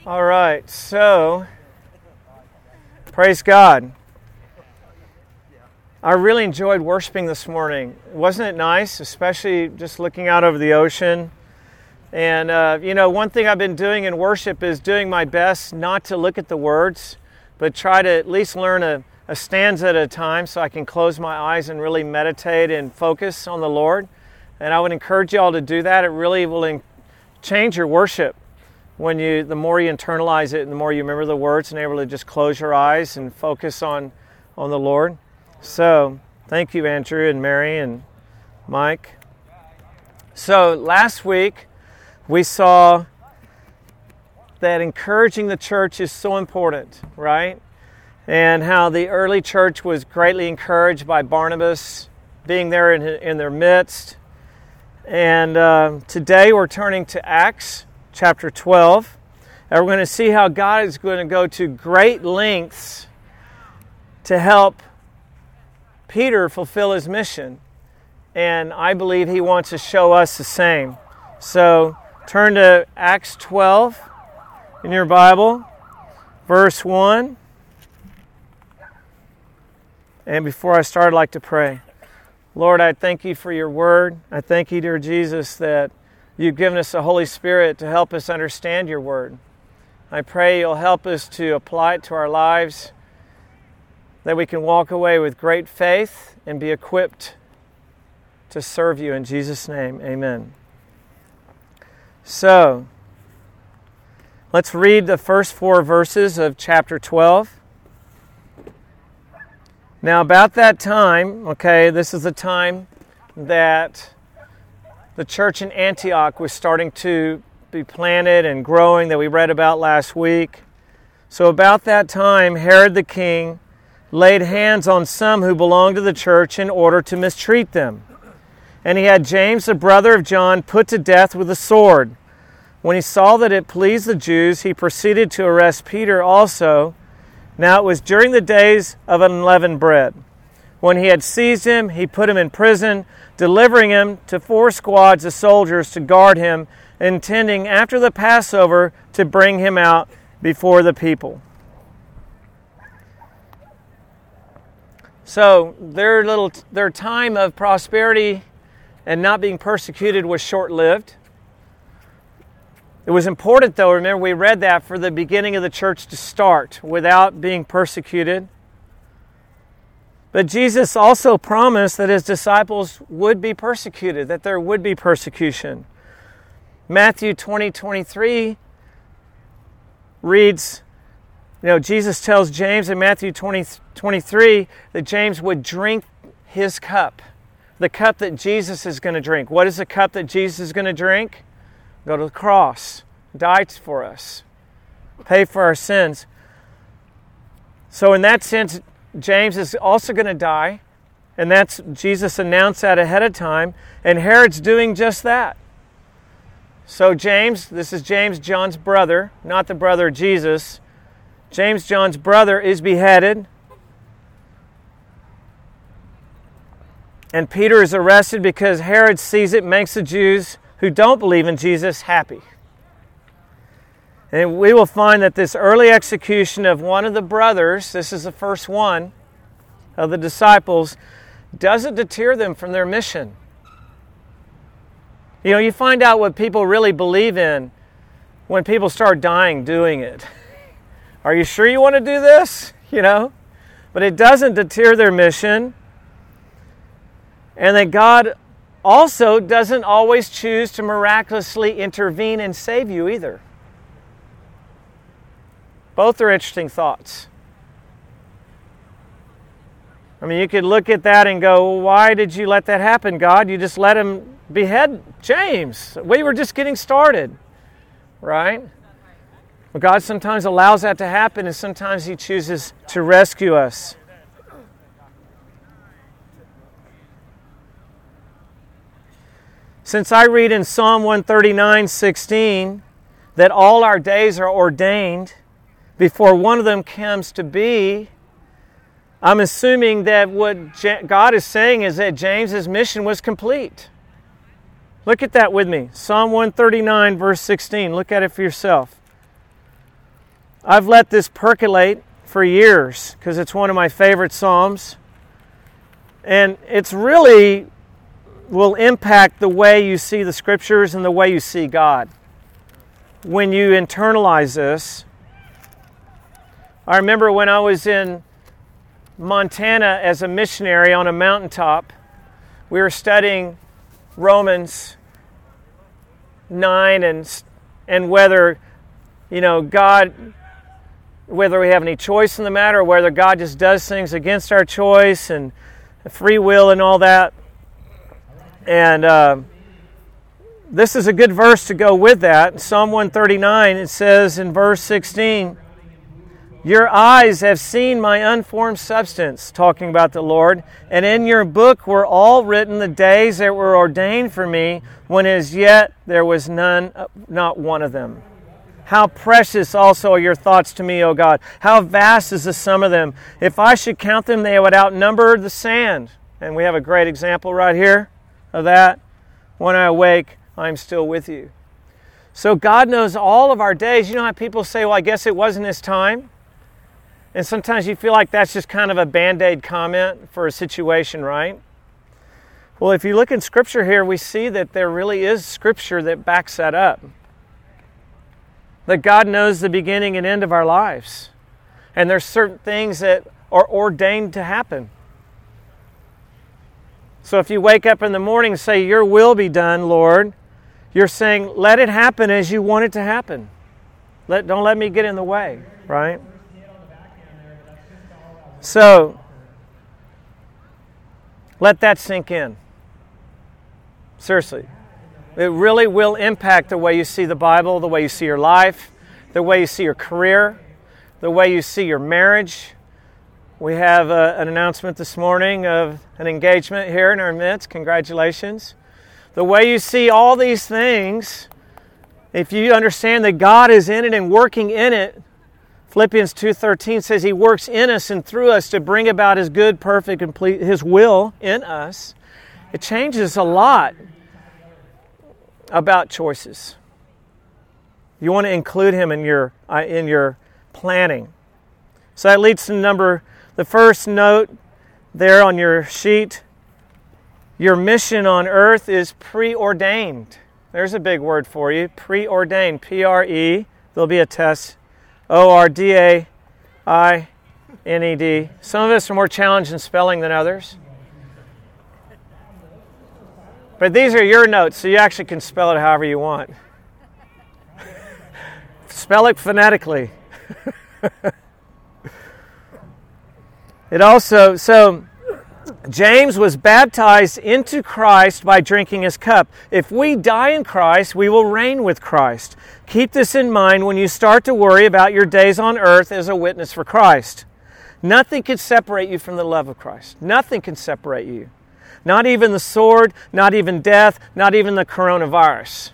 All right, so praise God. I really enjoyed worshiping this morning. Wasn't it nice, especially just looking out over the ocean? And, one thing I've been doing in worship is doing my best not to look at the words, but try to at least learn a stanza at a time so I can close my eyes and really meditate and focus on the Lord. And I would encourage you all to do that. It really will change your worship. The more you internalize it and the more you remember the words and able to just close your eyes and focus on the Lord. So, thank you, Andrew and Mary and Mike. So, last week we saw that encouraging the church is so important, right? And how the early church was greatly encouraged by Barnabas being there in their midst. And today we're turning to Acts chapter 12, and we're going to see how God is going to go to great lengths to help Peter fulfill his mission. And I believe he wants to show us the same. So turn to Acts 12 in your Bible, verse 1. And before I start, I'd like to pray. Lord, I thank you for your word. I thank you, dear Jesus, that you've given us the Holy Spirit to help us understand your word. I pray you'll help us to apply it to our lives, that we can walk away with great faith and be equipped to serve you. In Jesus' name, amen. So, let's read the first 4 verses of chapter 12. Now, about that time, this is the time that the church in Antioch was starting to be planted and growing that we read about last week. So about that time, Herod the king laid hands on some who belonged to the church in order to mistreat them. And he had James, the brother of John, put to death with a sword. When he saw that it pleased the Jews, he proceeded to arrest Peter also. Now it was during the days of unleavened bread. When he had seized him, he put him in prison, delivering him to 4 squads of soldiers to guard him, intending after the Passover to bring him out before the people. So their time of prosperity and not being persecuted was short-lived. It was important, though, remember we read that, for the beginning of the church to start without being persecuted. But Jesus also promised that his disciples would be persecuted, that there would be persecution. Matthew 20:23 reads, Jesus tells James in Matthew 20:23 that James would drink his cup, the cup that Jesus is going to drink. What is the cup that Jesus is going to drink? Go to the cross, die for us, pay for our sins. So in that sense, James is also going to die, and that's Jesus announced that ahead of time, and Herod's doing just that. So James, this is James, John's brother, not the brother of Jesus. James, John's brother, is beheaded, and Peter is arrested because Herod sees it, makes the Jews who don't believe in Jesus happy. And we will find that this early execution of one of the brothers, this is the first one of the disciples, doesn't deter them from their mission. You find out what people really believe in when people start dying doing it. Are you sure you want to do this? But it doesn't deter their mission. And that God also doesn't always choose to miraculously intervene and save you either. Both are interesting thoughts. You could look at that and go, well, why did you let that happen, God? You just let him behead James. We were just getting started, right? Well, God sometimes allows that to happen, and sometimes he chooses to rescue us. Since I read in Psalm 139:16 that all our days are ordained before one of them comes to be, I'm assuming that what God is saying is that James's mission was complete. Look at that with me. Psalm 139, verse 16. Look at it for yourself. I've let this percolate for years because it's one of my favorite Psalms. And it's really will impact the way you see the Scriptures and the way you see God. When you internalize this, I remember when I was in Montana as a missionary on a mountaintop, we were studying Romans 9 and whether, God, whether we have any choice in the matter or whether God just does things against our choice and free will and all that. And this is a good verse to go with that. Psalm 139, it says in verse 16, "Your eyes have seen my unformed substance," talking about the Lord, "and in your book were all written the days that were ordained for me, when as yet there was not one of them. How precious also are your thoughts to me, O God. How vast is the sum of them. If I should count them, they would outnumber the sand." And we have a great example right here of that. "When I awake, I am still with you." So God knows all of our days. You know how people say, well, I guess it wasn't His time? And sometimes you feel like that's just kind of a Band-Aid comment for a situation, right? Well, if you look in Scripture here, we see that there really is Scripture that backs that up. That God knows the beginning and end of our lives. And there's certain things that are ordained to happen. So if you wake up in the morning and say, "Your will be done, Lord," you're saying, let it happen as you want it to happen. Don't let me get in the way, right? So, let that sink in. Seriously. It really will impact the way you see the Bible, the way you see your life, the way you see your career, the way you see your marriage. We have an announcement this morning of an engagement here in our midst. Congratulations. The way you see all these things, if you understand that God is in it and working in it, Philippians 2:13 says He works in us and through us to bring about His good, perfect, complete, His will in us. It changes a lot about choices. You want to include Him in your planning. So that leads to the first note there on your sheet. Your mission on earth is preordained. There's a big word for you. Preordained. P-R-E. There'll be a test. O-R-D-A-I-N-E-D. Some of us are more challenged in spelling than others. But these are your notes, so you actually can spell it however you want. Spell it phonetically. James was baptized into Christ by drinking His cup. If we die in Christ, we will reign with Christ. Keep this in mind when you start to worry about your days on earth as a witness for Christ. Nothing can separate you from the love of Christ. Nothing can separate you. Not even the sword, not even death, not even the coronavirus.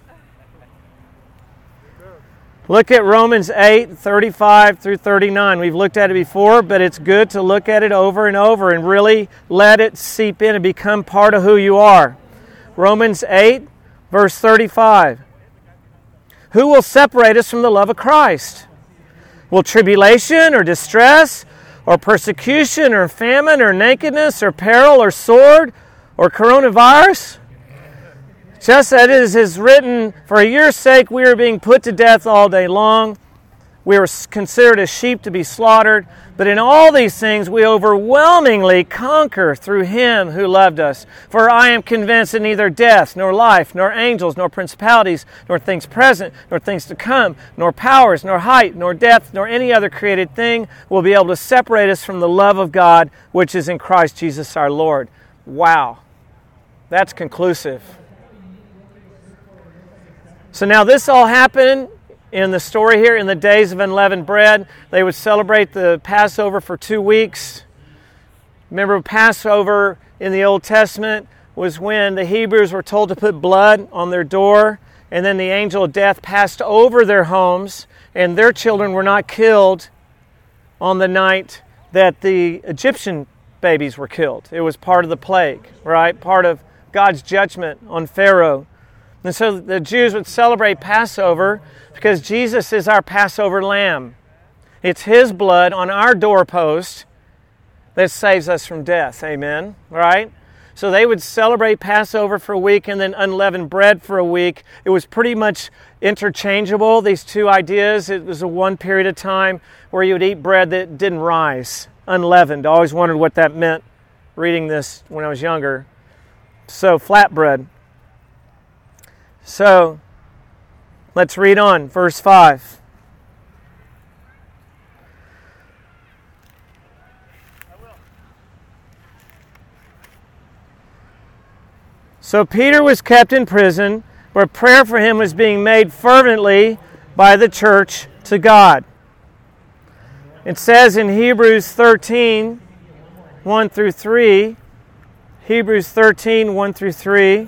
Look at Romans 8:35 through 39. We've looked at it before, but it's good to look at it over and over and really let it seep in and become part of who you are. Romans 8, verse 35. Who will separate us from the love of Christ? Will tribulation or distress or persecution or famine or nakedness or peril or sword or coronavirus? Just as it is written, for your sake we are being put to death all day long. We are considered as sheep to be slaughtered. But in all these things we overwhelmingly conquer through Him who loved us. For I am convinced that neither death, nor life, nor angels, nor principalities, nor things present, nor things to come, nor powers, nor height, nor depth, nor any other created thing will be able to separate us from the love of God which is in Christ Jesus our Lord. Wow. That's conclusive. So now this all happened in the story here in the days of unleavened bread. They would celebrate the Passover for 2 weeks. Remember, Passover in the Old Testament was when the Hebrews were told to put blood on their door, and then the angel of death passed over their homes, and their children were not killed on the night that the Egyptian babies were killed. It was part of the plague, right? Part of God's judgment on Pharaoh. And so the Jews would celebrate Passover because Jesus is our Passover lamb. It's His blood on our doorpost that saves us from death. Amen? Right? So they would celebrate Passover for a week and then unleavened bread for a week. It was pretty much interchangeable, these two ideas. It was a one period of time where you would eat bread that didn't rise, unleavened. I always wondered what that meant reading this when I was younger. So, flatbread. So, let's read on, verse 5. So Peter was kept in prison, where prayer for him was being made fervently by the church to God. It says in Hebrews 13, 1 through 3, Hebrews 13, 1 through 3,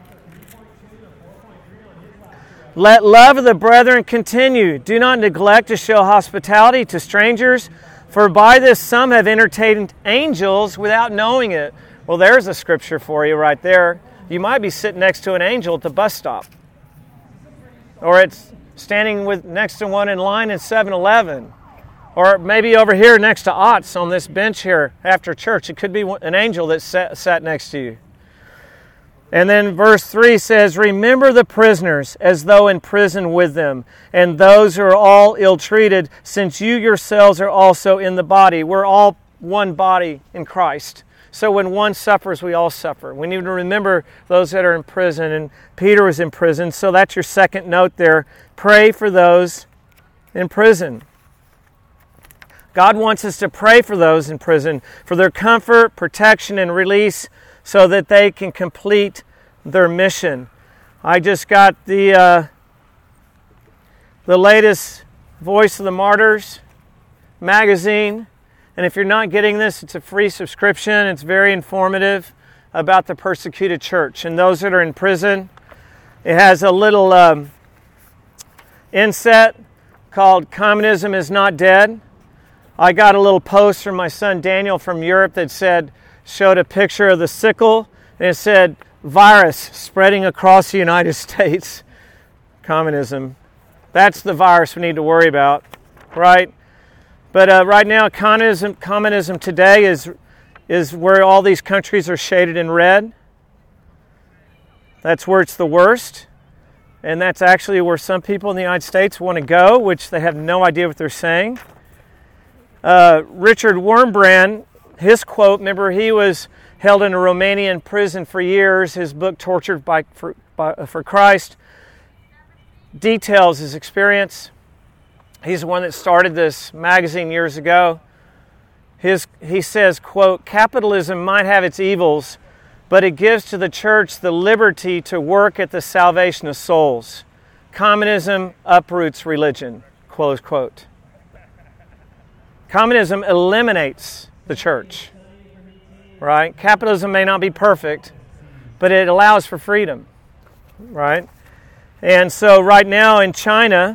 let love of the brethren continue. Do not neglect to show hospitality to strangers, for by this some have entertained angels without knowing it. Well, there's a scripture for you right there. You might be sitting next to an angel at the bus stop. Or it's standing next to one in line at 7-Eleven. Or maybe over here next to Otts on this bench here after church. It could be an angel that sat next to you. And then verse 3 says, remember the prisoners as though in prison with them, and those who are all ill-treated, since you yourselves are also in the body. We're all one body in Christ. So when one suffers, we all suffer. We need to remember those that are in prison, and Peter was in prison, so that's your second note there. Pray for those in prison. God wants us to pray for those in prison, for their comfort, protection, and release, so that they can complete their mission. I just got the latest Voice of the Martyrs magazine. And if you're not getting this, it's a free subscription. It's very informative about the persecuted church and those that are in prison. It has a little inset called Communism is Not Dead. I got a little post from my son Daniel from Europe that showed a picture of the sickle, and it said, virus spreading across the United States. Communism. That's the virus we need to worry about, right? But right now, communism today is where all these countries are shaded in red. That's where it's the worst. And that's actually where some people in the United States want to go, which they have no idea what they're saying. Richard Wurmbrand, his quote, remember he was held in a Romanian prison for years. His book, Tortured for Christ, details his experience. He's the one that started this magazine years ago. He says, quote, capitalism might have its evils, but it gives to the church the liberty to work at the salvation of souls. Communism uproots religion, close quote. Communism eliminates the church, right? Capitalism may not be perfect, but it allows for freedom, right? And so right now in China,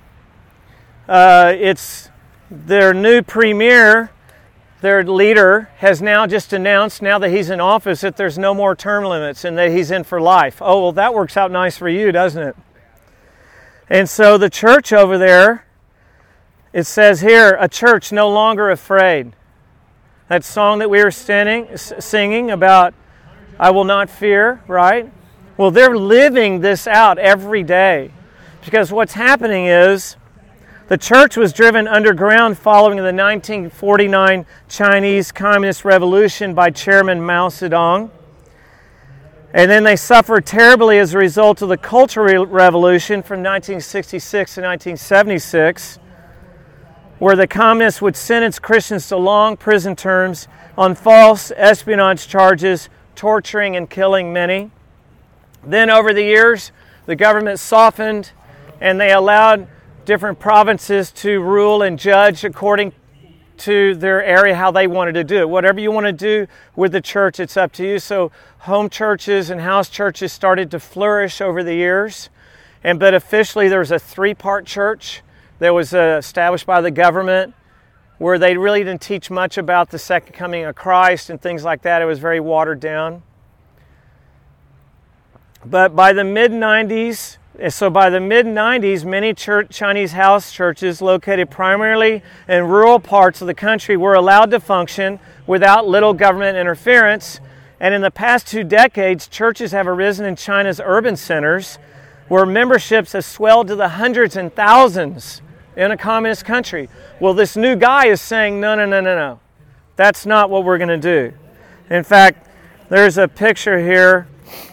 it's their new premier, their leader, has now just announced, now that he's in office, that there's no more term limits and that he's in for life. Oh, well, that works out nice for you, doesn't it? And so the church over there, it says here, a church no longer afraid. That song that we were singing about, I will not fear, right? Well, they're living this out every day. Because what's happening is, the church was driven underground following the 1949 Chinese Communist Revolution by Chairman Mao Zedong. And then they suffered terribly as a result of the Cultural Revolution from 1966 to 1976, where the communists would sentence Christians to long prison terms on false espionage charges, torturing and killing many. Then over the years, the government softened and they allowed different provinces to rule and judge according to their area how they wanted to do it. Whatever you want to do with the church, it's up to you. So home churches and house churches started to flourish over the years. But officially there was a three-part church that was established by the government where they really didn't teach much about the second coming of Christ and things like that. It was very watered down. But by the mid-90s, So by the mid-90s, many Chinese house churches located primarily in rural parts of the country were allowed to function without little government interference. And in the past 2 decades, churches have arisen in China's urban centers where memberships have swelled to the hundreds and thousands in a communist country. Well, this new guy is saying, no. That's not what we're going to do. In fact, there's a picture here,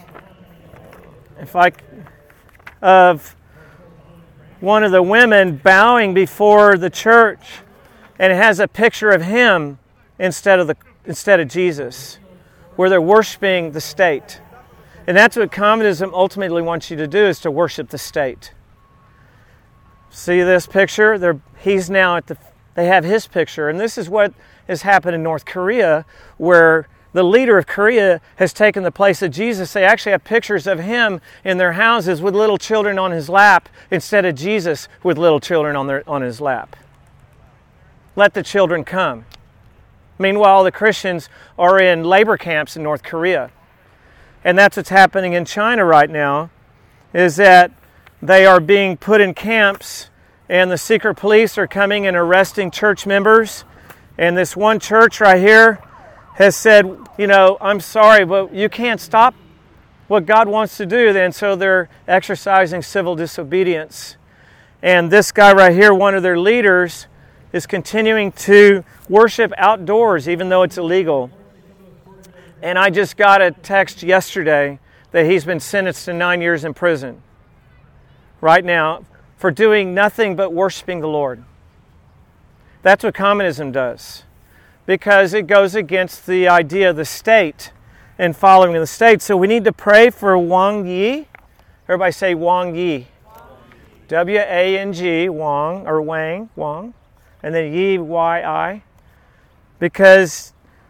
of one of the women bowing before the church, and it has a picture of him instead of Jesus, where they're worshiping the state. And that's what communism ultimately wants you to do, is to worship the state. See this picture? They have his picture, and this is what has happened in North Korea, where the leader of Korea has taken the place of Jesus. They actually have pictures of him in their houses with little children on his lap instead of Jesus with little children on his lap. Let the children come. Meanwhile, the Christians are in labor camps in North Korea. And that's what's happening in China right now, is that they are being put in camps, and the secret police are coming and arresting church members. And this one church right here has said, I'm sorry, but you can't stop what God wants to do. And so they're exercising civil disobedience. And this guy right here, one of their leaders, is continuing to worship outdoors, even though it's illegal. And I just got a text yesterday that he's been sentenced to 9 years in prison right now for doing nothing but worshiping the Lord. That's what communism does, because it goes against the idea of the state and following the state. So we need to pray for Wang Yi. Everybody say Wang Yi. W-A-N-G, Wang, or Wang, and then Yi, Y-I. Because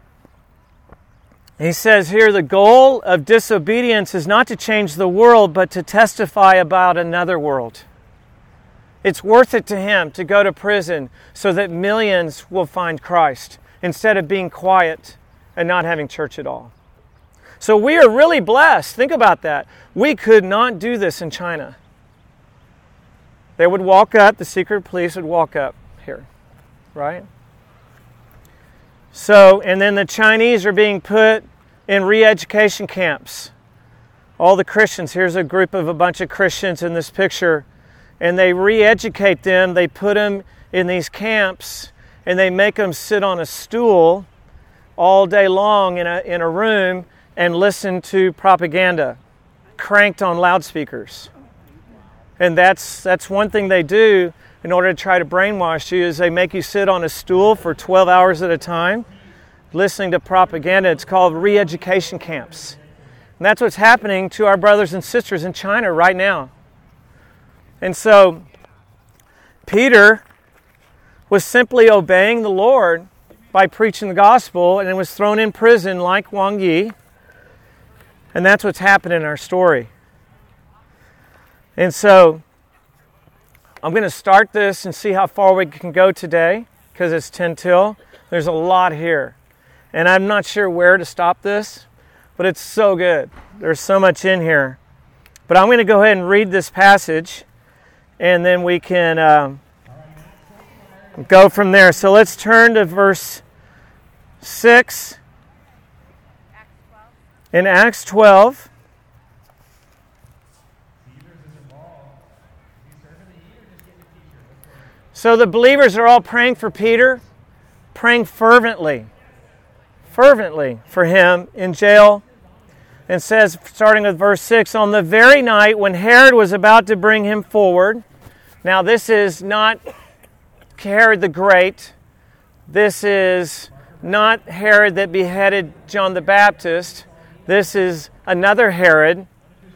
he says here, the goal of disobedience is not to change the world, but to testify about another world. It's worth it to him to go to prison so that millions will find Christ, instead of being quiet and not having church at all. So we are really blessed. Think about that. We could not do this in China. They would walk up, the secret police would walk up here, right? So, and then the Chinese are being put in re-education camps. All the Christians, here's a group of a bunch of Christians in this picture, and they re-educate them. They put them in these camps, and they make them sit on a stool all day long in a room and listen to propaganda cranked on loudspeakers. And that's one thing they do in order to try to brainwash you, is they make you sit on a stool for 12 hours at a time listening to propaganda. It's called re-education camps. And that's what's happening to our brothers and sisters in China right now. And so Peter was simply obeying the Lord by preaching the gospel, and was thrown in prison like Wang Yi. And that's what's happened in our story. And so I'm going to start this and see how far we can go today, because it's 10 till. There's a lot here. And I'm not sure where to stop this, but it's so good. There's so much in here. But I'm going to go ahead and read this passage, and then we can go from there. So let's turn to verse 6 in Acts 12. So the believers are all praying for Peter, praying fervently for him in jail. And says, starting with verse 6, on the very night when Herod was about to bring him forward. Now this is not Herod the Great. This is not Herod that beheaded John the Baptist. This is another Herod,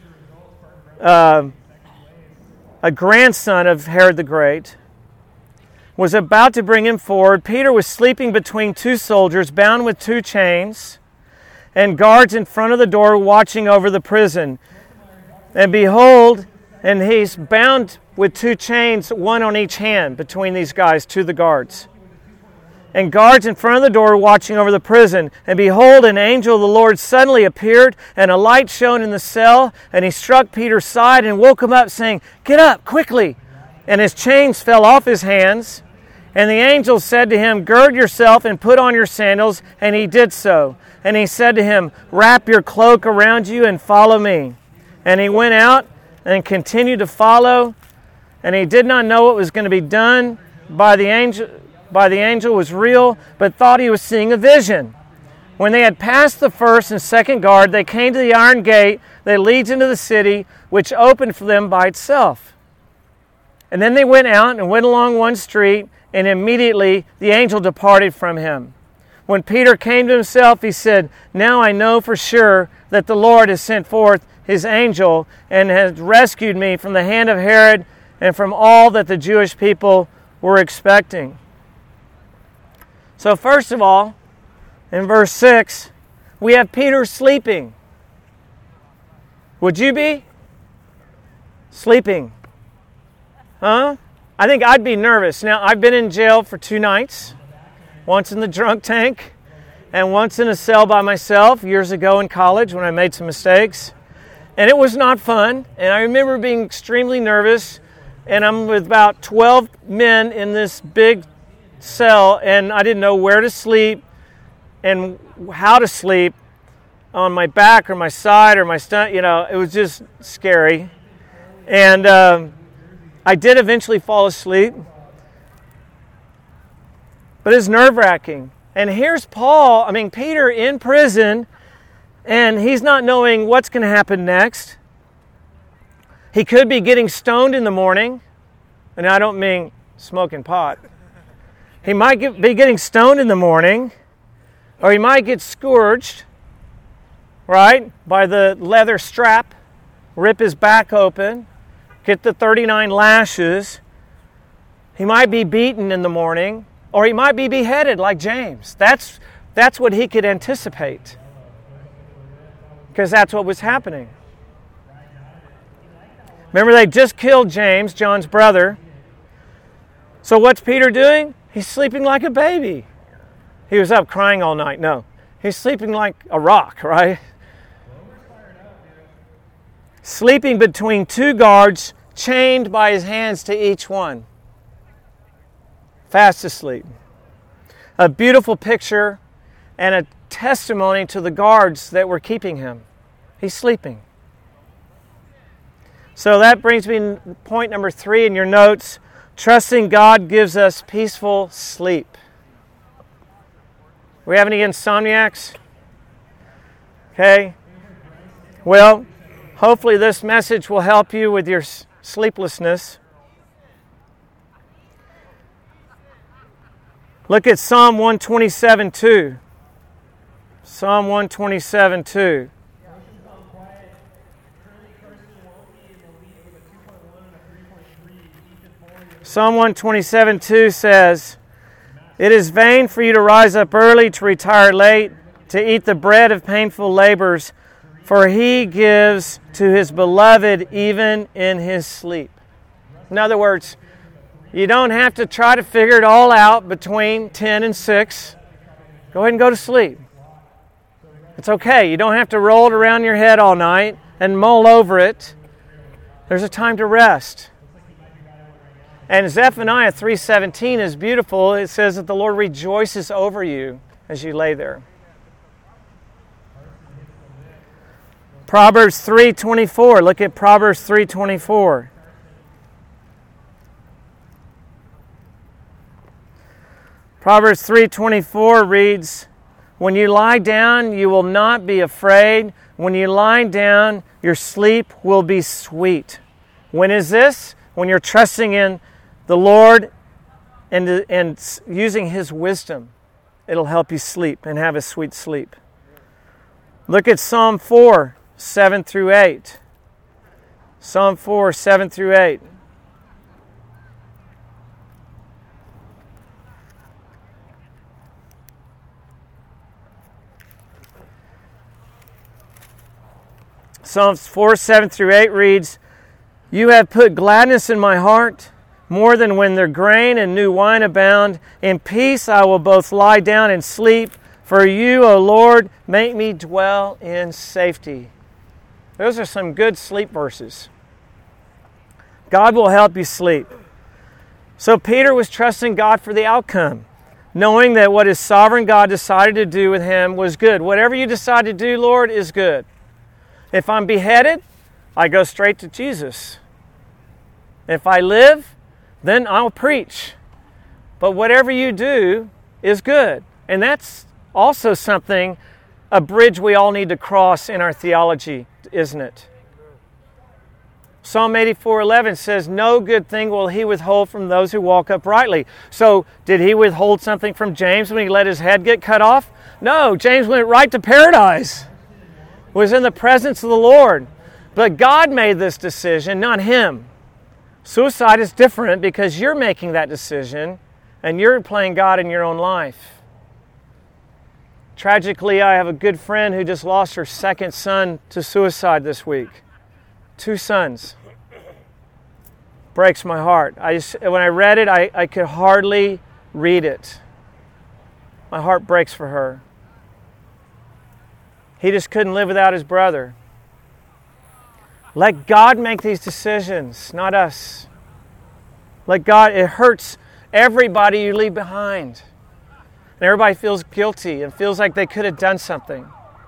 a grandson of Herod the Great, was about to bring him forward. Peter was sleeping between two soldiers, bound with two chains, and guards in front of the door watching over the prison. And behold, and he's bound with two chains, one on each hand between these guys, to the guards. and guards in front of the door watching over the prison. And behold, an angel of the Lord suddenly appeared, and a light shone in the cell, and he struck Peter's side and woke him up, saying, "Get up, quickly!" And his chains fell off his hands. And the angel said to him, "Gird yourself and put on your sandals." And he did so. And he said to him, "Wrap your cloak around you and follow me." And he went out and continued to follow. And he did not know what was going to be done by the angel was real, but thought he was seeing a vision. When they had passed the first and second guard, they came to the iron gate that leads into the city, which opened for them by itself. And then they went out and went along one street, and immediately the angel departed from him. When Peter came to himself, he said, "Now I know for sure that the Lord has sent forth his angel and has rescued me from the hand of Herod and from all that the Jewish people were expecting." So first of all, in verse 6, we have Peter sleeping. Would you be? Sleeping. Huh? I think I'd be nervous. Now, I've been in jail for 2 nights. Once in the drunk tank and once in a cell by myself years ago in college when I made some mistakes. And it was not fun. And I remember being extremely nervous. And I'm with about 12 men in this big cell, and I didn't know where to sleep and how to sleep, on my back or my side or my stomach. It was just scary. And I did eventually fall asleep, but it's nerve-wracking. And here's Peter in prison, and he's not knowing what's going to happen next. He could be getting stoned in the morning, and I don't mean smoking pot. He might be getting stoned in the morning, or he might get scourged, right, by the leather strap, rip his back open, get the 39 lashes. He might be beaten in the morning, or he might be beheaded like James. That's what he could anticipate, because that's what was happening. Remember, they just killed James, John's brother. So what's Peter doing? He's sleeping like a baby. He was up crying all night. No, he's sleeping like a rock, right? Sleeping between 2 guards, chained by his hands to each one. Fast asleep. A beautiful picture and a testimony to the guards that were keeping him. He's sleeping. So that brings me to point number 3 in your notes. Trusting God gives us peaceful sleep. We have any insomniacs? Okay. Well, hopefully this message will help you with your sleeplessness. Look at Psalm 127:2. Psalm 127:2. Psalm 127:2 says, "It is vain for you to rise up early, to retire late, to eat the bread of painful labors, for he gives to his beloved even in his sleep." In other words, you don't have to try to figure it all out between 10 and 6. Go ahead and go to sleep. It's okay. You don't have to roll it around your head all night and mull over it. There's a time to rest. And Zephaniah 3:17 is beautiful. It says that the Lord rejoices over you as you lay there. Proverbs 3:24. Look at Proverbs 3:24. Proverbs 3:24 reads, "When you lie down, you will not be afraid. When you lie down, your sleep will be sweet." When is this? When you're trusting in the Lord and using His wisdom. It'll help you sleep and have a sweet sleep. Look at Psalm 4, 7 through 8. Psalm 4, 7 through 8. Psalms 4, 7 through 8 reads, "You have put gladness in my heart. more than when their grain and new wine abound. In peace I will both lie down and sleep. For you, O Lord, make me dwell in safety. Those are some good sleep verses. God will help you sleep. So Peter was trusting God for the outcome, knowing that what his sovereign God decided to do with him was good. Whatever you decide to do, Lord, is good. If I'm beheaded, I go straight to Jesus. If I live, then I'll preach. But whatever you do is good. And that's also something, a bridge we all need to cross in our theology, isn't it? Psalm 84:11 says, no good thing will he withhold from those who walk uprightly. So did he withhold something from James when he let his head get cut off? No, James went right to paradise. Was in the presence of the Lord. But God made this decision, not him. Suicide is different because you're making that decision and you're playing God in your own life. Tragically, I have a good friend who just lost her second son to suicide this week. 2 sons. Breaks my heart. When I read it, I could hardly read it. My heart breaks for her. He just couldn't live without his brother. Let God make these decisions, not us. Let God, it hurts everybody you leave behind. And everybody feels guilty and feels like they could have done something.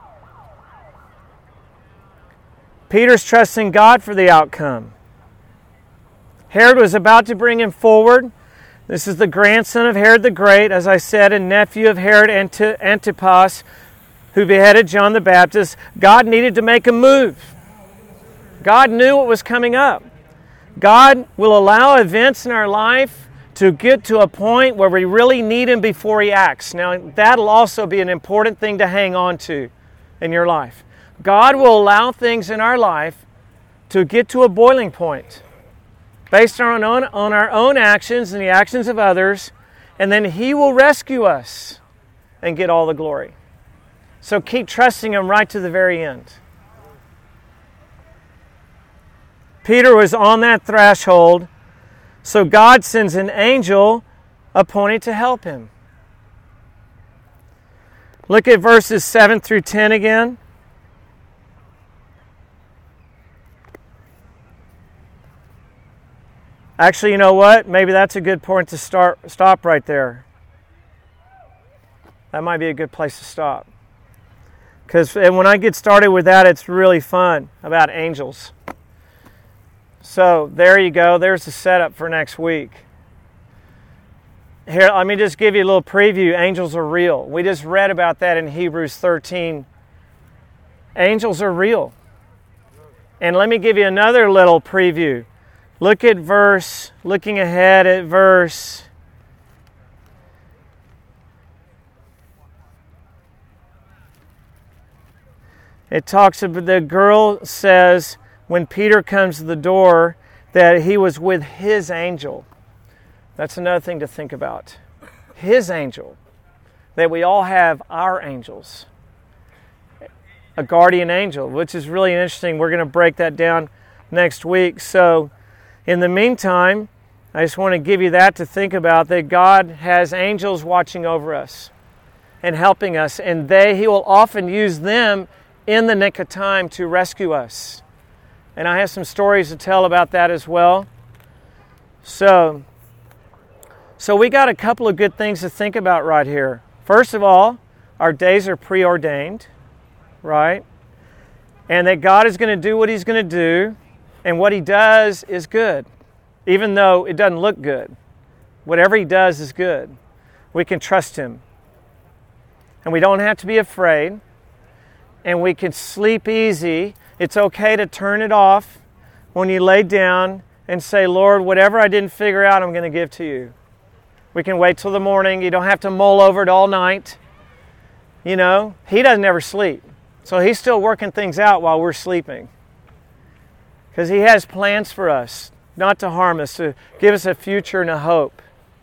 Peter's trusting God for the outcome. Herod was about to bring him forward. This is the grandson of Herod the Great, as I said, and nephew of Herod Antipas, who beheaded John the Baptist. God needed to make a move. God knew what was coming up. God will allow events in our life to get to a point where we really need Him before He acts. Now, that'll also be an important thing to hang on to in your life. God will allow things in our life to get to a boiling point based on our own actions and the actions of others, and then He will rescue us and get all the glory. So keep trusting Him right to the very end. Peter was on that threshold, so God sends an angel appointed to help him. Look at verses 7 through 10 again. Actually, you know what? Maybe that's a good point to stop right there. That might be a good place to stop. Because when I get started with that, it's really fun about angels. So there you go. There's the setup for next week. Here, let me just give you a little preview. Angels are real. We just read about that in Hebrews 13. Angels are real. And let me give you another little preview. Looking ahead at verse. It talks about, the girl says, when Peter comes to the door, that he was with his angel. That's another thing to think about. His angel. That we all have our angels. A guardian angel, which is really interesting. We're going to break that down next week. So, in the meantime, I just want to give you that to think about, that God has angels watching over us and helping us, and He will often use them in the nick of time to rescue us. And I have some stories to tell about that as well. So we got a couple of good things to think about right here. First of all, our days are preordained, right? And that God is going to do what He's going to do, and what He does is good, even though it doesn't look good. Whatever He does is good. We can trust Him. And we don't have to be afraid. And we can sleep easy. It's okay to turn it off when you lay down and say, Lord, whatever I didn't figure out, I'm going to give to You. We can wait till the morning. You don't have to mull over it all night. You know, He doesn't ever sleep. So He's still working things out while we're sleeping. Because He has plans for us, not to harm us, to give us a future and a hope.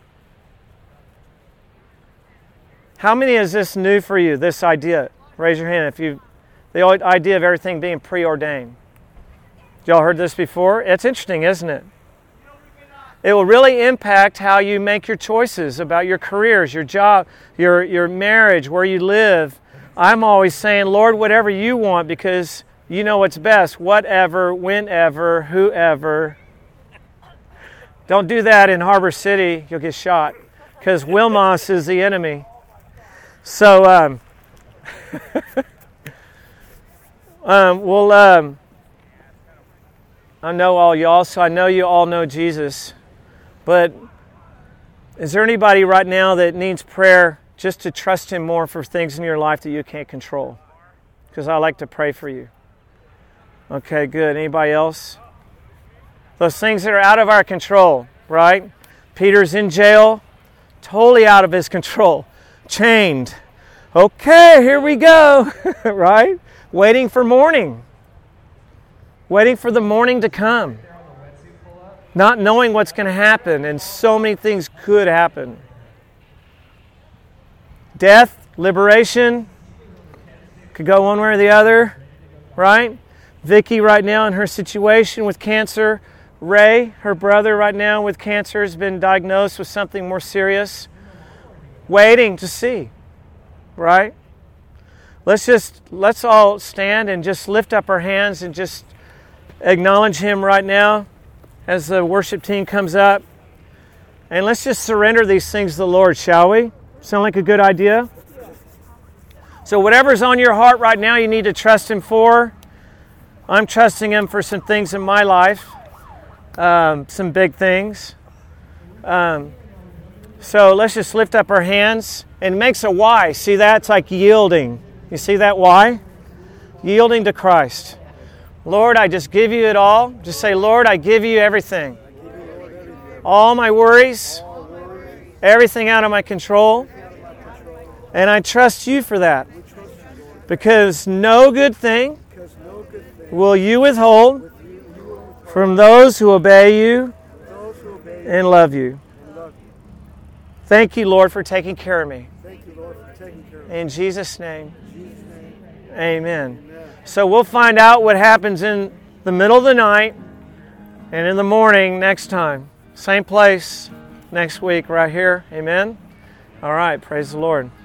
How many is this new for you, this idea? Raise your hand if the idea of everything being preordained. Y'all heard this before? It's interesting, isn't it? It will really impact how you make your choices about your careers, your job, your marriage, where you live. I'm always saying, Lord, whatever you want, because you know what's best. Whatever, whenever, whoever. Don't do that in Harbor City. You'll get shot, because Wilmos is the enemy. So, I know all y'all, so I know you all know Jesus. But is there anybody right now that needs prayer just to trust Him more for things in your life that you can't control? Because I like to pray for you. Okay, good. Anybody else? Those things that are out of our control, right? Peter's in jail, totally out of his control, chained. Okay, here we go, right? Waiting for morning. Waiting for the morning to come. Not knowing what's going to happen, and so many things could happen. Death, liberation, could go one way or the other, right? Vicky right now in her situation with cancer. Ray, her brother right now with cancer, has been diagnosed with something more serious. Waiting to see, right? Let's all stand and just lift up our hands and just acknowledge Him right now as the worship team comes up. And let's just surrender these things to the Lord, shall we? Sound like a good idea? So whatever's on your heart right now, you need to trust Him for. I'm trusting Him for some things in my life, some big things. So let's just lift up our hands. And it makes a Y. See that? It's like yielding. You see that Y? Yielding to Christ. Lord, I just give you it all. Just say, Lord, I give you everything. All my worries, everything out of my control. And I trust you for that. Because no good thing will you withhold from those who obey you and love you. Thank you, Lord, for taking care of me. In Jesus' name, amen. So we'll find out what happens in the middle of the night and in the morning next time. Same place next week right here. Amen. All right. Praise the Lord.